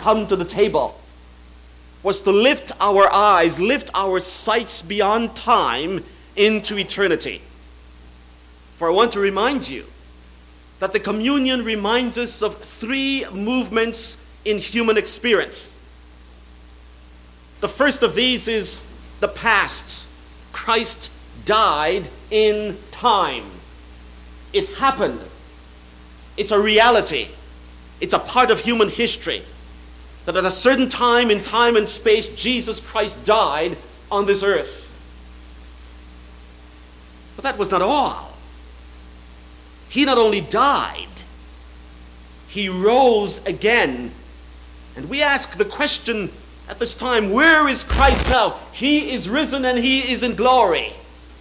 come to the table was to lift our eyes, lift our sights beyond time into eternity. For I want to remind you that the communion reminds us of three movements in human experience. The first of these is the past. Christ died in time. It happened. It's a reality. It's a part of human history. That at a certain time in time and space, Jesus Christ died on this earth. But that was not all. He not only died, he rose again. And we ask the question at this time, where is Christ now? He is risen and he is in glory.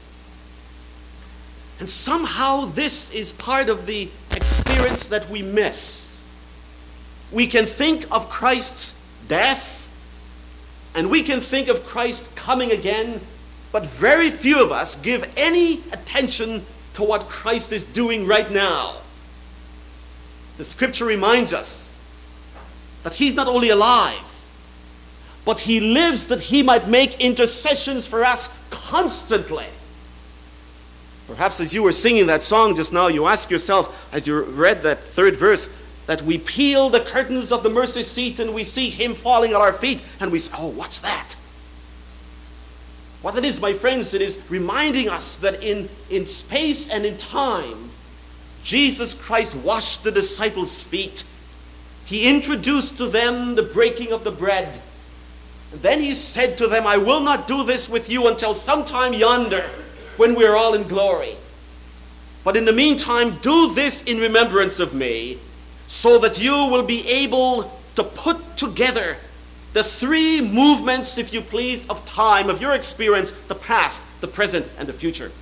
And somehow this is part of the experience that we miss. We can think of Christ's death, and we can think of Christ coming again, but very few of us give any attention to what Christ is doing right now. The scripture reminds us that he's not only alive, but he lives that he might make intercessions for us constantly. Perhaps as you were singing that song just now, you ask yourself, as you read that third verse, that we peel the curtains of the mercy seat and we see him falling at our feet, and we say, oh, what's that? What it is, my friends, it is reminding us that in space and in time, Jesus Christ washed the disciples' feet. He introduced to them the breaking of the bread. And then he said to them, I will not do this with you until sometime yonder, when we're all in glory. But in the meantime, do this in remembrance of me, so that you will be able to put together the three movements, if you please, of time, of your experience, the past, the present, and the future.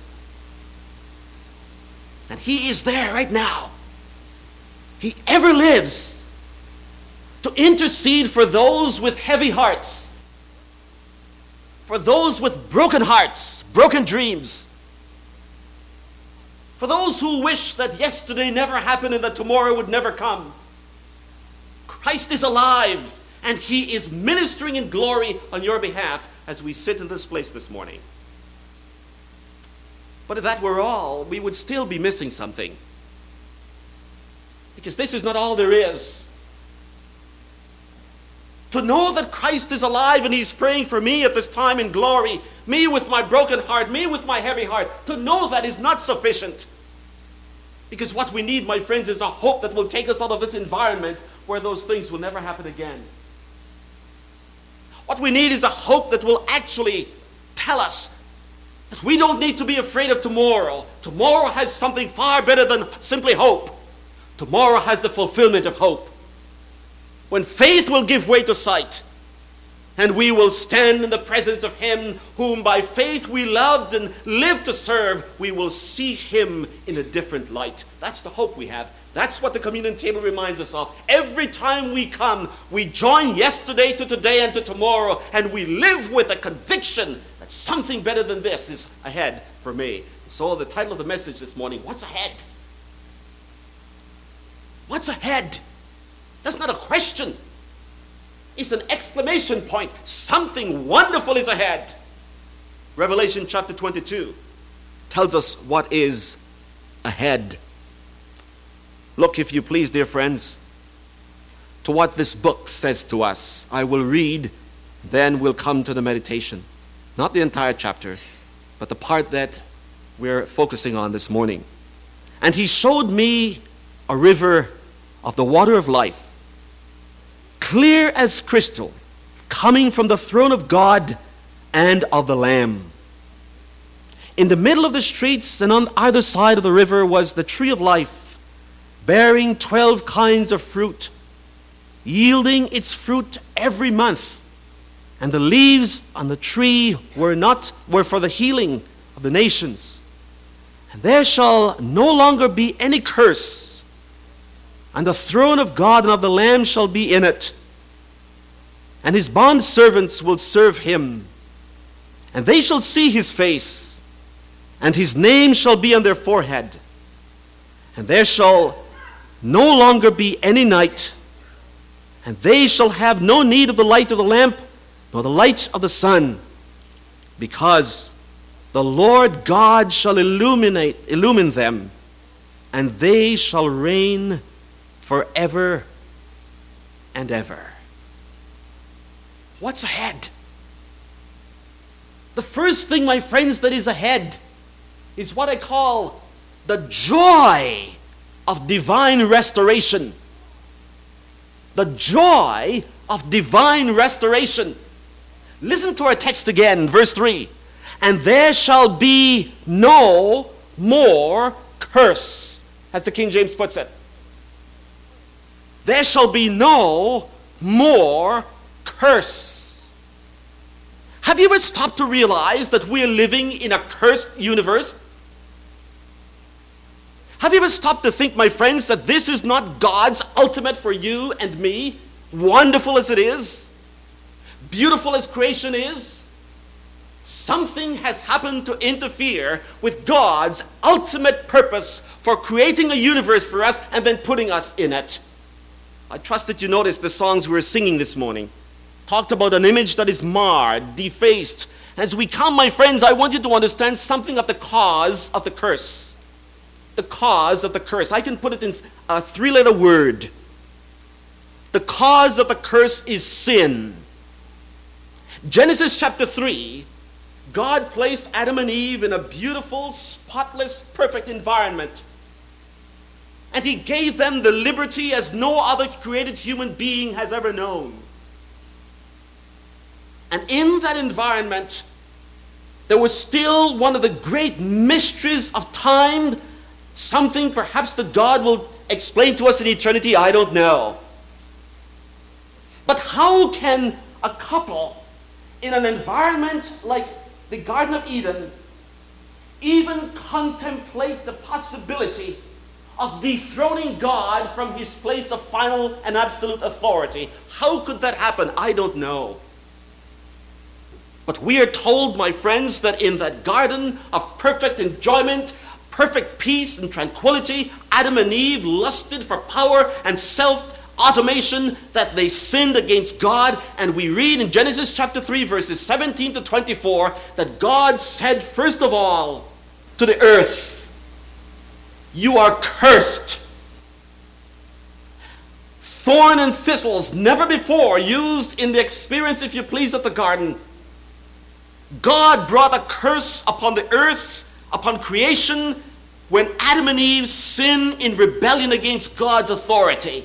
And he is there right now. He ever lives to intercede for those with heavy hearts, for those with broken hearts, broken dreams, for those who wish that yesterday never happened and that tomorrow would never come. Christ is alive, and he is ministering in glory on your behalf as we sit in this place this morning. But if that were all, we would still be missing something. Because this is not all there is. To know that Christ is alive and he's praying for me at this time in glory, me with my broken heart, me with my heavy heart, to know that is not sufficient. Because what we need, my friends, is a hope that will take us out of this environment where those things will never happen again. What we need is a hope that will actually tell us that we don't need to be afraid of tomorrow. Tomorrow has something far better than simply hope. Tomorrow has the fulfillment of hope. When faith will give way to sight, and we will stand in the presence of him whom by faith we loved and lived to serve, we will see him in a different light. That's the hope we have. That's what the communion table reminds us of. Every time we come, we join yesterday to today and to tomorrow, and we live with a conviction that something better than this is ahead for me. So the title of the message this morning, what's ahead? What's ahead? That's not a question. It's an exclamation point. Something wonderful is ahead. Revelation chapter 22 tells us what is ahead. Look, if you please, dear friends, to what this book says to us. I will read, then we'll come to the meditation. Not the entire chapter, but the part that we're focusing on this morning. And he showed me a river of the water of life, clear as crystal, coming from the throne of God and of the Lamb. In the middle of the streets and on either side of the river was the tree of life, bearing 12 kinds of fruit, yielding its fruit every month. And the leaves on the tree were for the healing of the nations. And there shall no longer be any curse, and the throne of God and of the Lamb shall be in it. And his bondservants will serve him, and they shall see his face, and his name shall be on their forehead. And there shall no longer be any night, And they shall have no need of the light of the lamp, nor the light of the sun, because the Lord God shall illumine them, and they shall reign forever and ever. What's ahead? The first thing, my friends, that is ahead is what I call the joy of divine restoration. The joy of divine restoration. Listen to our text again, verse 3. And there shall be no more curse, as the King James puts it. There shall be no more curse. Have you ever stopped to realize that we are living in a cursed universe? Have you ever stopped to think, my friends, that this is not God's ultimate for you and me? Wonderful as it is, beautiful as creation is, something has happened to interfere with God's ultimate purpose for creating a universe for us and then putting us in it. I trust that you noticed the songs we were singing this morning talked about an image that is marred, defaced. As we come, my friends, I want you to understand something of the cause of the curse. The cause of the curse. I can put it in a three-letter word. The cause of the curse is sin. Genesis chapter 3, God placed Adam and Eve in a beautiful, spotless, perfect environment. And he gave them the liberty as no other created human being has ever known. And in that environment, there was still one of the great mysteries of time, something perhaps that God will explain to us in eternity, I don't know. But how can a couple in an environment like the Garden of Eden even contemplate the possibility of dethroning God from his place of final and absolute authority? How could that happen? I don't know. But we are told, my friends, that in that garden of perfect enjoyment, perfect peace and tranquility, Adam and Eve lusted for power and self-automation, that they sinned against God. And we read in Genesis chapter 3, verses 17 to 24, that God said, first of all, to the earth, you are cursed. Thorn and thistles, never before used in the experience, if you please, of the garden. God brought a curse upon the earth, upon creation, when Adam and Eve sinned in rebellion against God's authority.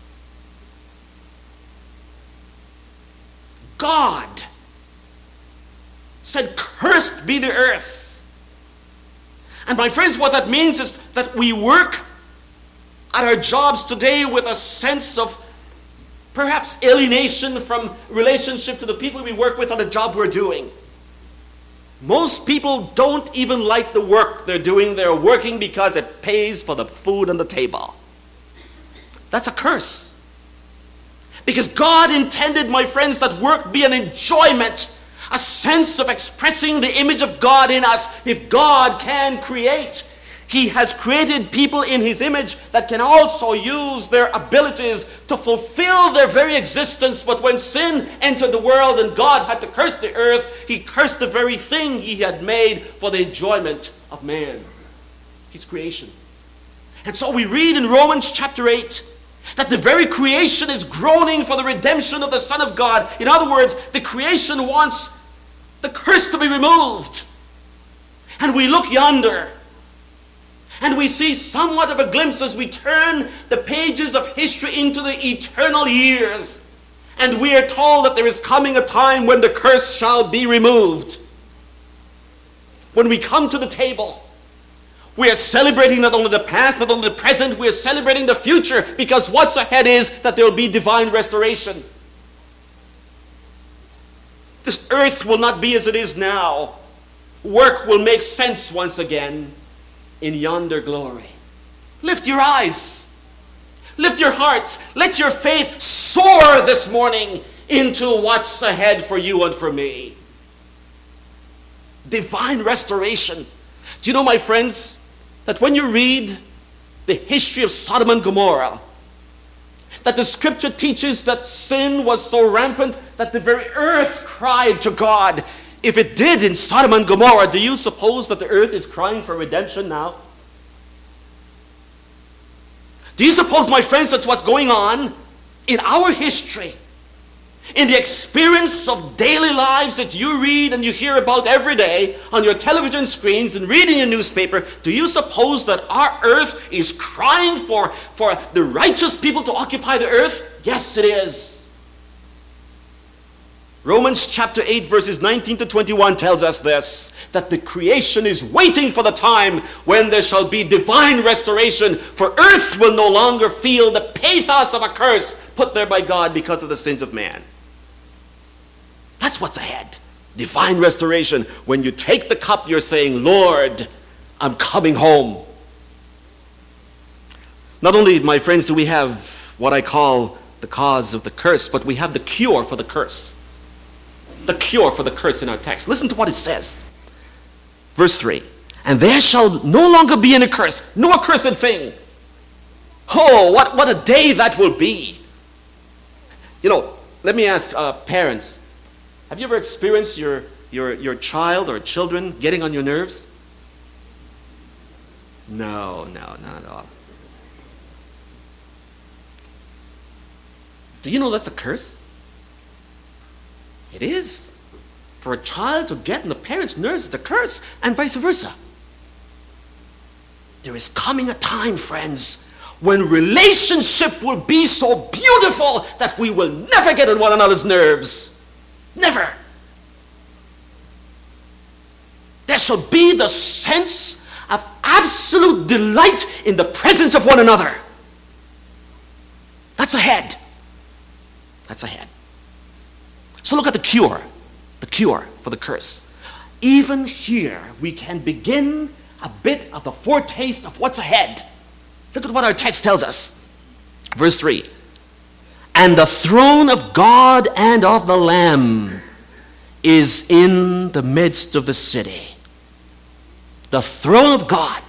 God said, cursed be the earth. And my friends, what that means is that we work at our jobs today with a sense of perhaps alienation from relationship to the people we work with on the job we're doing. Most people don't even like the work they're doing. They're working because it pays for the food on the table. That's a curse. Because God intended, my friends, that work be an enjoyment, a sense of expressing the image of God in us. If God can create, he has created people in his image that can also use their abilities to fulfill their very existence. But when sin entered the world and God had to curse the earth, he cursed the very thing he had made for the enjoyment of man, his creation. And so we read in Romans chapter 8 that the very creation is groaning for the redemption of the Son of God. In other words, the creation wants the curse to be removed. And we look yonder, and we see somewhat of a glimpse as we turn the pages of history into the eternal years. And we are told that there is coming a time when the curse shall be removed. When we come to the table, we are celebrating not only the past, not only the present, we are celebrating the future, because what's ahead is that there will be divine restoration. This earth will not be as it is now. Work will make sense once again in yonder glory. Lift your eyes. Lift your hearts. Let your faith soar this morning into what's ahead for you and for me. Divine restoration. Do you know, my friends, that when you read the history of Sodom and Gomorrah, that the scripture teaches that sin was so rampant that the very earth cried to God. If it did in Sodom and Gomorrah, do you suppose that the earth is crying for redemption now? Do you suppose, my friends, that's what's going on in our history? In the experience of daily lives that you read and you hear about every day on your television screens and reading your newspaper, do you suppose that our earth is crying for the righteous people to occupy the earth? Yes, it is. Romans chapter 8 verses 19 to 21 tells us this, that the creation is waiting for the time when there shall be divine restoration, for earth will no longer feel the pathos of a curse put there by God because of the sins of man. That's what's ahead. Divine restoration. When you take the cup, you're saying, Lord, I'm coming home. Not only, my friends, do we have what I call the cause of the curse, but we have the cure for the curse. The cure for the curse in our text. Listen to what it says. Verse 3. And there shall no longer be any curse, no accursed thing. Oh, what a day that will be. You know, let me ask parents, have you ever experienced your child or children getting on your nerves? No, not at all. Do you know that's a curse? It is. For a child to get on the parents' nerves is a curse, and vice versa. There is coming a time, friends, when relationship will be so beautiful that we will never get on one another's nerves. Never. There shall be the sense of absolute delight in the presence of one another. That's ahead. That's ahead. So look at the cure for the curse. Even here, we can begin a bit of the foretaste of what's ahead. Look at what our text tells us. Verse 3. And the throne of God and of the Lamb is in the midst of the city. The throne of God.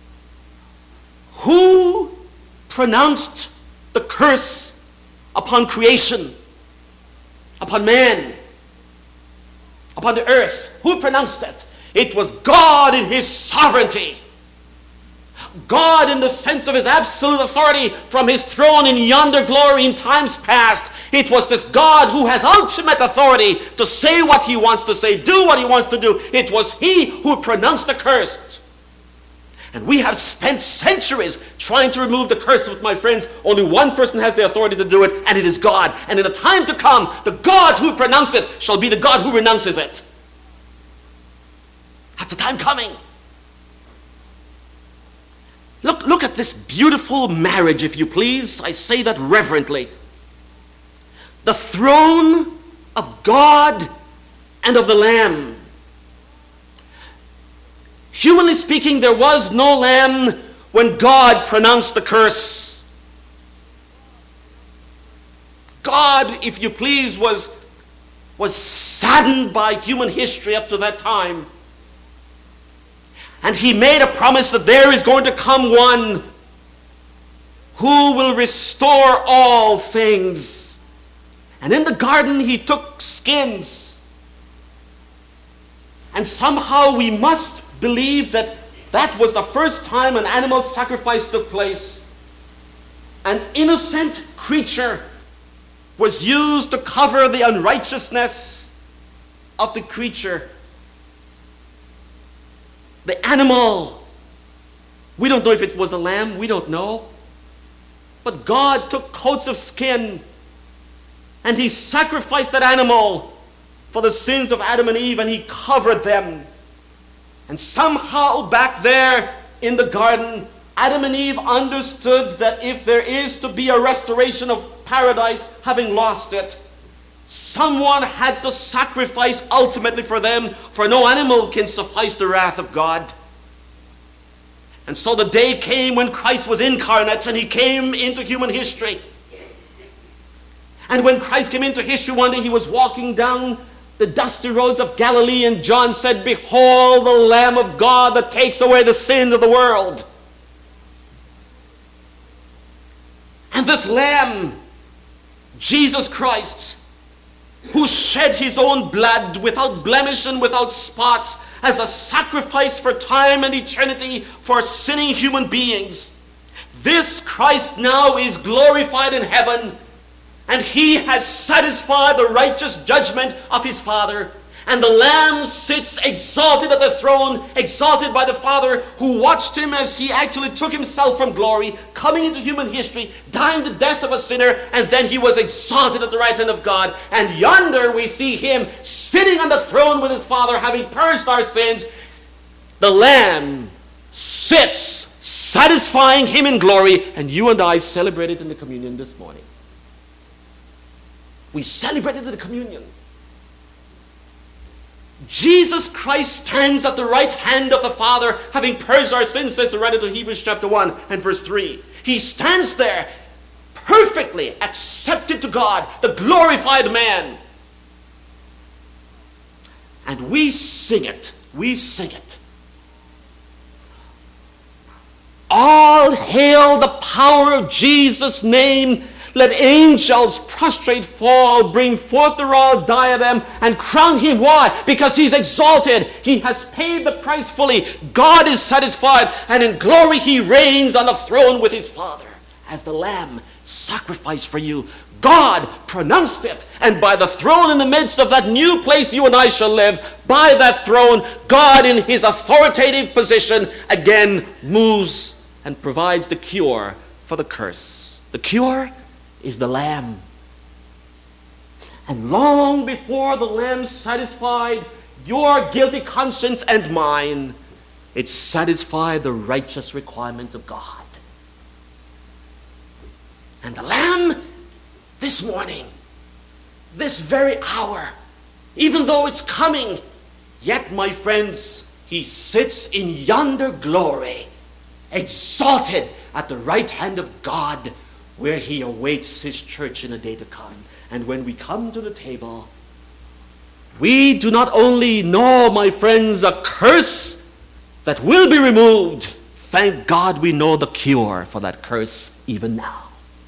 Who pronounced the curse upon creation, upon man, upon the earth? Who pronounced it? It was God in his sovereignty. God in the sense of his absolute authority from his throne in yonder glory in times past. It was this God who has ultimate authority to say what he wants to say, do what he wants to do. It was he who pronounced the curse. And we have spent centuries trying to remove the curse, but my friends, only one person has the authority to do it, and it is God. And in the time to come, the God who pronounced it shall be the God who renounces it. That's the time coming. Look at this beautiful marriage, if you please. I say that reverently. The throne of God and of the Lamb. Humanly speaking, there was no lamb when God pronounced the curse. God, if you please, was saddened by human history up to that time. And he made a promise that there is going to come one who will restore all things. And in the garden he took skins. And somehow we must believe that that was the first time an animal sacrifice took place. An innocent creature was used to cover the unrighteousness of the creature. The animal. We don't know if it was a lamb. We don't know. But God took coats of skin and he sacrificed that animal for the sins of Adam and Eve, and he covered them. And somehow back there in the garden, Adam and Eve understood that if there is to be a restoration of paradise, having lost it, someone had to sacrifice ultimately for them, for no animal can suffice the wrath of God. And so the day came when Christ was incarnate and he came into human history. And when Christ came into history one day, he was walking down the dusty roads of Galilee, and John said, "Behold the Lamb of God that takes away the sin of the world." And this Lamb Jesus Christ, who shed his own blood without blemish and without spots as a sacrifice for time and eternity for sinning human beings. This Christ now is glorified in heaven, and he has satisfied the righteous judgment of his Father. And the Lamb sits exalted at the throne, exalted by the Father, who watched him as he actually took himself from glory, coming into human history, dying the death of a sinner, and then he was exalted at the right hand of God. And yonder we see him sitting on the throne with his Father, having purged our sins. The Lamb sits, satisfying him in glory, and you and I celebrated in the communion this morning. We celebrated the communion. Jesus Christ stands at the right hand of the Father, having purged our sins, says the writer to Hebrews chapter 1 and verse 3. He stands there perfectly accepted to God, the glorified man. And we sing it. We sing it. All hail the power of Jesus' name. Let angels prostrate fall, bring forth the royal diadem, and crown him. Why? Because he's exalted. He has paid the price fully. God is satisfied, and in glory he reigns on the throne with his Father as the Lamb sacrificed for you. God pronounced it, and by the throne in the midst of that new place you and I shall live, by that throne, God in his authoritative position again moves and provides the cure for the curse. The cure is the Lamb. And long before the Lamb satisfied your guilty conscience and mine, it satisfied the righteous requirement of God. And the Lamb, this morning, this very hour, even though it's coming, yet, my friends, he sits in yonder glory, exalted at the right hand of God, where he awaits his church in a day to come. And when we come to the table, we do not only know, my friends, a curse that will be removed. Thank God we know the cure for that curse even now.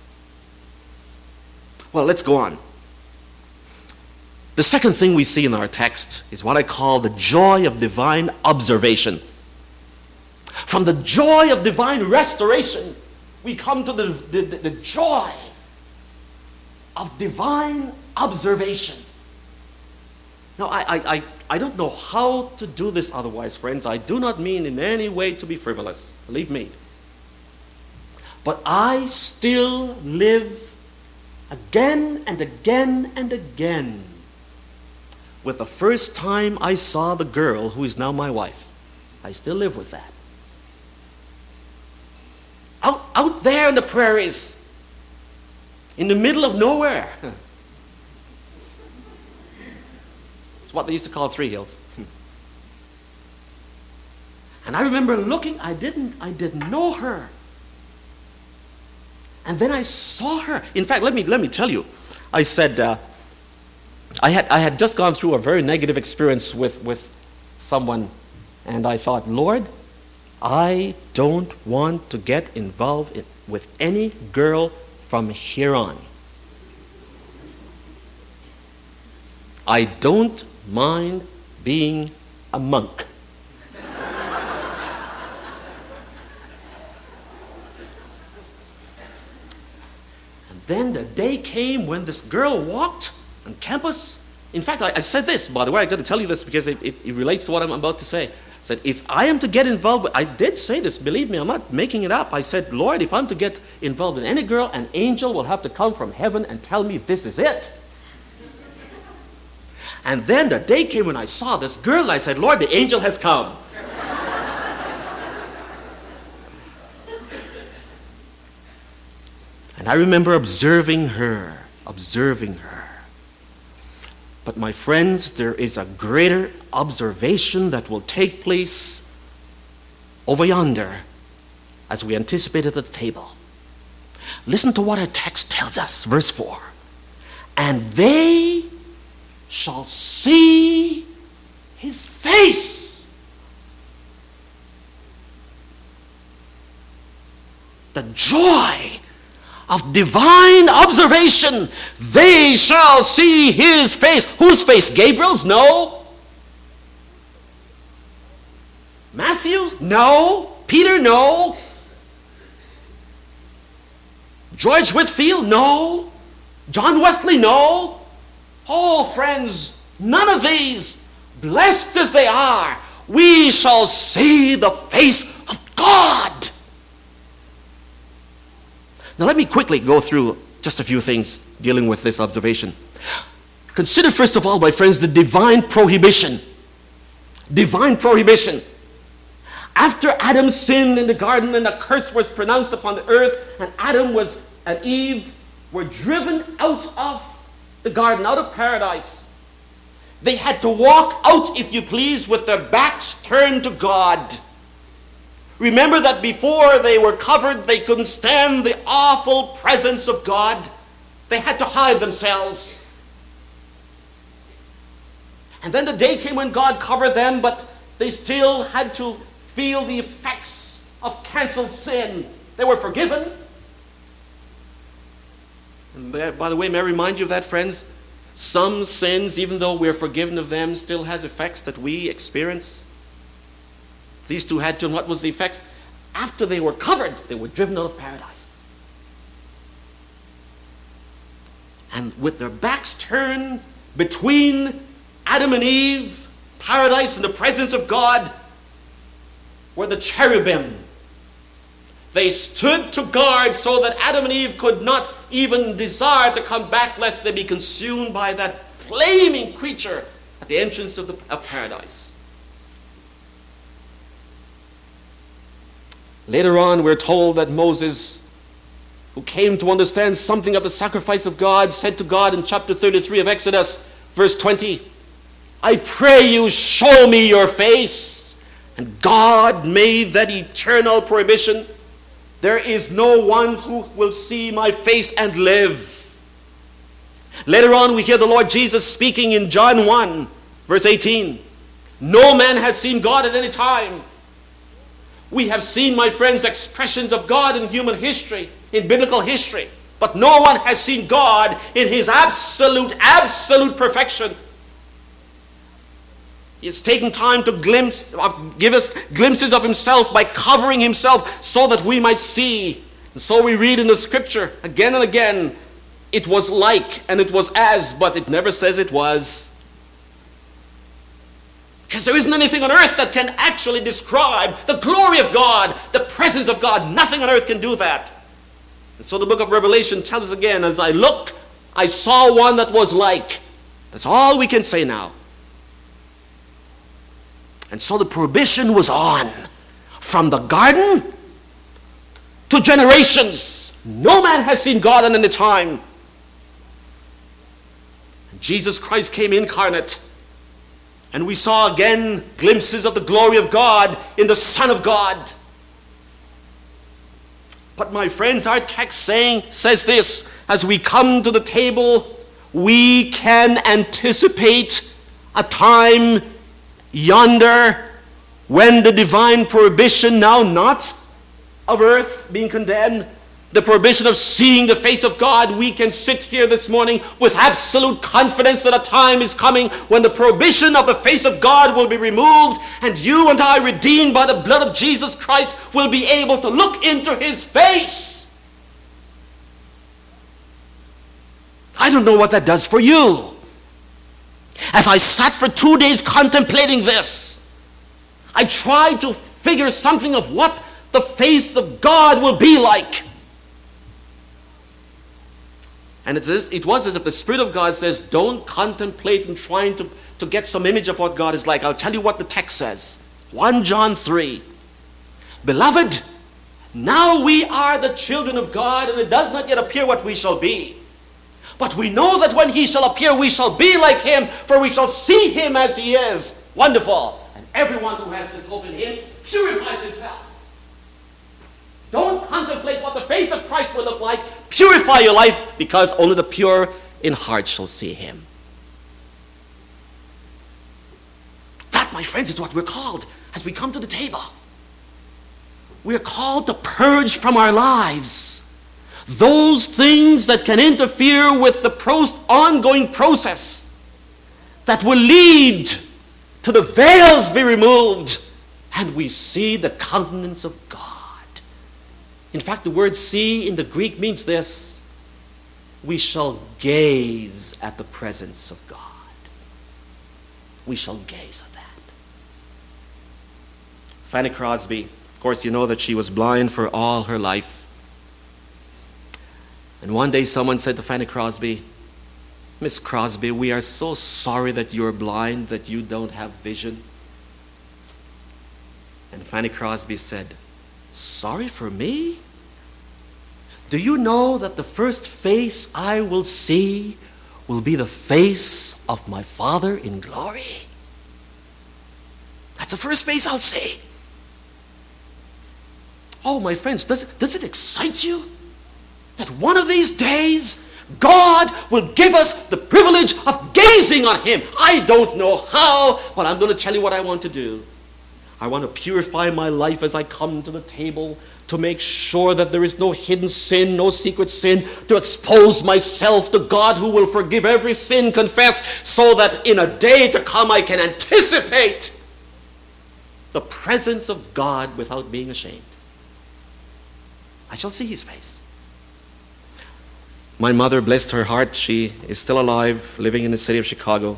Well, let's go on. The second thing we see in our text is what I call the joy of divine observation. From the joy of divine restoration, we come to the joy of divine observation. Now, I don't know how to do this otherwise, friends. I do not mean in any way to be frivolous. Believe me. But I still live again and again and again with the first time I saw the girl who is now my wife. I still live with that. Out there in the prairies, in the middle of nowhere. It's what they used to call Three Hills. And I remember looking, I didn't know her. And then I saw her. In fact, let me tell you. I said, I had just gone through a very negative experience with someone, and I thought, Lord, I don't want to get involved with any girl from here on. I don't mind being a monk. And then the day came when this girl walked on campus. In fact, I said this, by the way, I got to tell you this because it relates to what I'm about to say. I said, if I am to get involved I did say this, believe me, I'm not making it up. I said, Lord, if I'm to get involved in any girl, an angel will have to come from heaven and tell me this is it. And then the day came when I saw this girl, and I said, Lord, the angel has come. And I remember observing her. But my friends, there is a greater observation that will take place over yonder as we anticipate at the table. Listen to what our text tells us, verse 4. And they shall see his face. The joy of divine observation. They shall see his face. Whose face? Gabriel's? No. Matthew's? No. Peter? No. George Whitefield? No. John Wesley? No. Oh, friends, none of these, blessed as they are, we shall see the face of God. Now let me quickly go through just a few things dealing with this observation. Consider first of all, my friends, the divine prohibition. Divine prohibition. After Adam sinned in the garden and a curse was pronounced upon the earth, and Adam and Eve were driven out of the garden, out of paradise, they had to walk out, if you please, with their backs turned to God. Remember that before they were covered, they couldn't stand the awful presence of God. They had to hide themselves. And then the day came when God covered them, but they still had to feel the effects of canceled sin. They were forgiven. And by the way, may I remind you of that, friends? Some sins, even though we're forgiven of them, still has effects that we experience. These two had to, and what was the effects? After they were covered, they were driven out of paradise. And with their backs turned between Adam and Eve, paradise and the presence of God, were the cherubim. They stood to guard so that Adam and Eve could not even desire to come back lest they be consumed by that flaming creature at the entrance of paradise. Later on, we're told that Moses, who came to understand something of the sacrifice of God, said to God in chapter 33 of Exodus, verse 20, I pray you, show me your face. And God made that eternal prohibition. There is no one who will see my face and live. Later on, we hear the Lord Jesus speaking in John 1, verse 18. No man has seen God at any time. We have seen, my friends, expressions of God in human history, in biblical history. But no one has seen God in his absolute perfection. He has taken time to give us glimpses of himself by covering himself so that we might see. And so we read in the scripture again and again, it was like and it was as, but it never says it was. Because there isn't anything on earth that can actually describe the glory of God, the presence of God. Nothing on earth can do that. And so the book of Revelation tells us again, as I looked, I saw one that was like. That's all we can say now. And so the prohibition was on. From the garden to generations. No man has seen God at any time. And Jesus Christ came incarnate. And we saw again glimpses of the glory of God in the Son of God. But my friends, our text says this, as we come to the table, we can anticipate a time yonder when the divine prohibition, now not of earth being condemned, the prohibition of seeing the face of God, we can sit here this morning with absolute confidence that a time is coming when the prohibition of the face of God will be removed, and you and I, redeemed by the blood of Jesus Christ, will be able to look into his face. I don't know what that does for you. As I sat for 2 days contemplating this, I tried to figure something of what the face of God will be like. And it was as if the Spirit of God says, don't contemplate and trying to get some image of what God is like. I'll tell you what the text says. 1 John 3. Beloved, now we are the children of God, and it does not yet appear what we shall be. But we know that when he shall appear, we shall be like him, for we shall see him as he is. Wonderful. And everyone who has this hope in him purifies himself. Don't contemplate what the face of Christ will look like. Purify your life, because only the pure in heart shall see him. That, my friends, is what we're called as we come to the table. We're called to purge from our lives those things that can interfere with the ongoing process that will lead to the veils be removed, and we see the countenance of God. In fact, the word see in the Greek means this: we shall gaze at the presence of God. We shall gaze at that. Fanny Crosby, of course, you know that she was blind for all her life. And one day someone said to Fanny Crosby, "Miss Crosby, we are so sorry that you're blind, that you don't have vision." And Fanny Crosby said, "Sorry for me? Do you know that the first face I will see will be the face of my Father in glory? That's the first face I'll see." Oh, my friends, does it excite you that one of these days God will give us the privilege of gazing on Him? I don't know how, but I'm going to tell you what I want to do. I want to purify my life as I come to the table, to make sure that there is no hidden sin, no secret sin, to expose myself to God who will forgive every sin confessed, so that in a day to come I can anticipate the presence of God without being ashamed. I shall see His face. My mother, blessed her heart, she is still alive, living in the city of Chicago.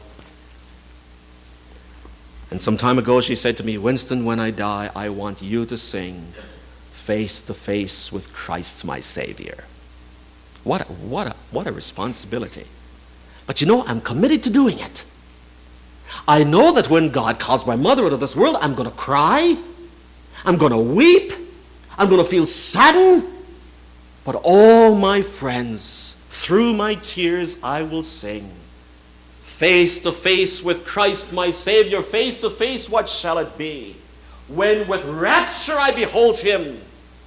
And some time ago she said to me, "Winston, when I die, I want you to sing Face to Face with Christ my Savior." What a responsibility. But you know, I'm committed to doing it. I know that when God calls my mother out of this world, I'm going to cry. I'm going to weep. I'm going to feel saddened. But all my friends, through my tears, I will sing face to face with Christ my Savior. Face to face, what shall it be? When with rapture I behold Him,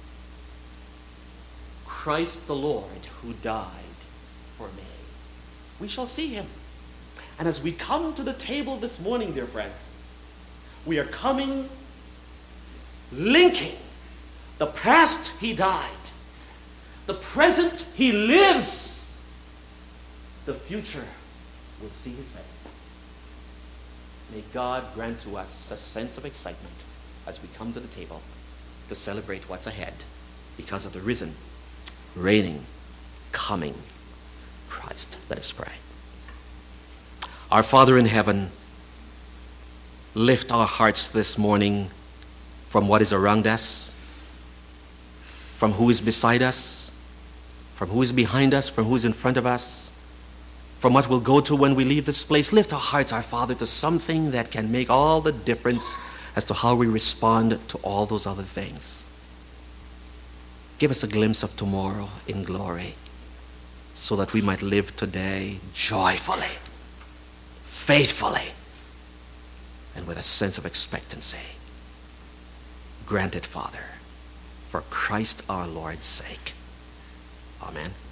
Christ the Lord who died for me. We shall see Him. And as we come to the table this morning, dear friends, we are coming, linking the past He died, the present He lives, the future will see His face. May God grant to us a sense of excitement as we come to the table to celebrate what's ahead because of the risen, reigning, coming Christ. Let us pray. Our Father in heaven, lift our hearts this morning from what is around us, from who is beside us, from who is behind us, from who is in front of us, from what we'll go to when we leave this place. Lift our hearts, our Father, to something that can make all the difference as to how we respond to all those other things. Give us a glimpse of tomorrow in glory so that we might live today joyfully, faithfully, and with a sense of expectancy. Grant it, Father, for Christ our Lord's sake. Amen.